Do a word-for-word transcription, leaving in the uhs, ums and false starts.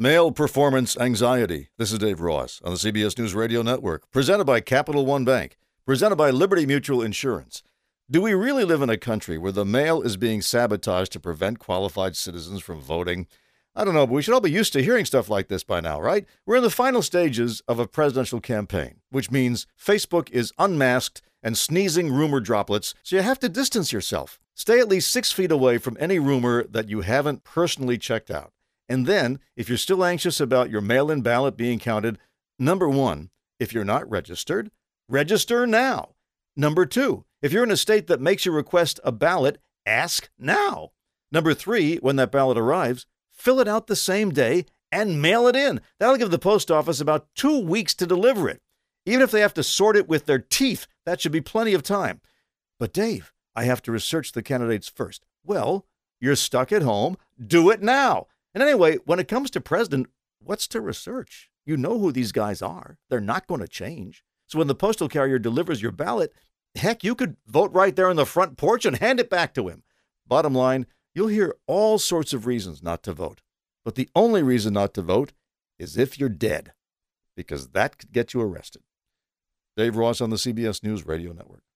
Male performance anxiety. This is Dave Ross on the C B S News Radio Network, presented by Capital One Bank, presented by Liberty Mutual Insurance. Do we really live in a country where the mail is being sabotaged to prevent qualified citizens from voting? I don't know, but we should all be used to hearing stuff like this by now, right? We're in the final stages of a presidential campaign, which means Facebook is unmasked and sneezing rumor droplets, so you have to distance yourself. Stay at least six feet away from any rumor that you haven't personally checked out. And then, if you're still anxious about your mail-in ballot being counted, number one, if you're not registered, register now. Number two, if you're in a state that makes you request a ballot, ask now. Number three, when that ballot arrives, fill it out the same day and mail it in. That'll give the post office about two weeks to deliver it. Even if they have to sort it with their teeth, that should be plenty of time. But Dave, I have to research the candidates first. Well, you're stuck at home. Do it now. And anyway, when it comes to president, what's to research? You know who these guys are. They're not going to change. So when the postal carrier delivers your ballot, heck, you could vote right there on the front porch and hand it back to him. Bottom line, you'll hear all sorts of reasons not to vote. But the only reason not to vote is if you're dead, because that could get you arrested. Dave Ross on the C B S News Radio Network.